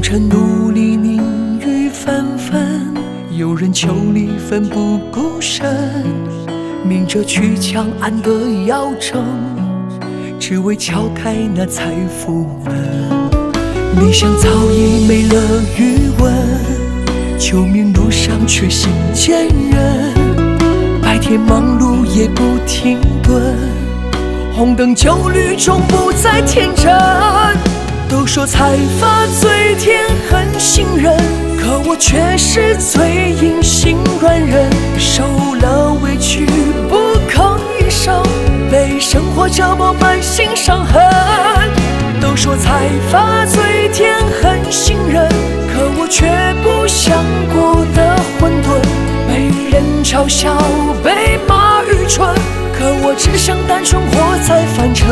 晨努力淋雨纷纷，有人求离奋不顾身，明着去抢暗的要争，只为敲开那财富门。理想早已没了余温，救命路上却心坚韧，白天忙碌也不停顿，红灯酒绿中不再天真。都说财发最甜狠心人，可我却是最阴心软人，受了委屈不吭一声，被生活折磨满心伤痕。都说财发最甜狠心人，可我却不想过得混沌，被人嘲笑被骂愚蠢，可我只想单纯活在凡尘。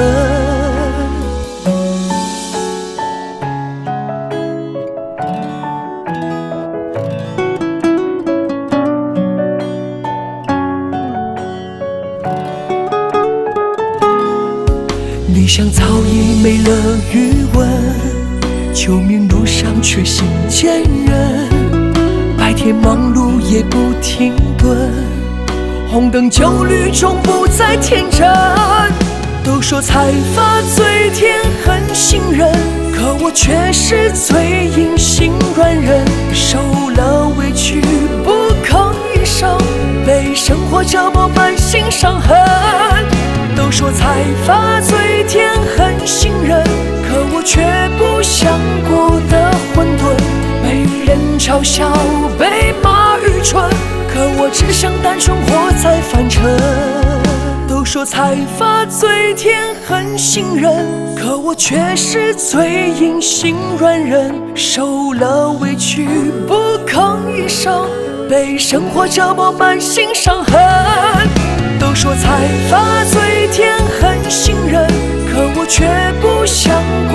理想早已没了余温，救命路上却心坚韧，白天忙碌也不停顿，红灯酒绿中不再天真。都说财发最甜狠心人，可我却是最阴心软人，受了委屈不吭一声，被生活折磨满心伤痕。都说财发最甜狠心人，可我却不想过得混沌，被人嘲笑被骂愚蠢，可我只想单纯活在凡尘。都说财发最甜狠心人，可我却是最阴心软人，受了委屈不吭一声，被生活折磨满心伤痕。都说财发最甜狠心人，可我却不想过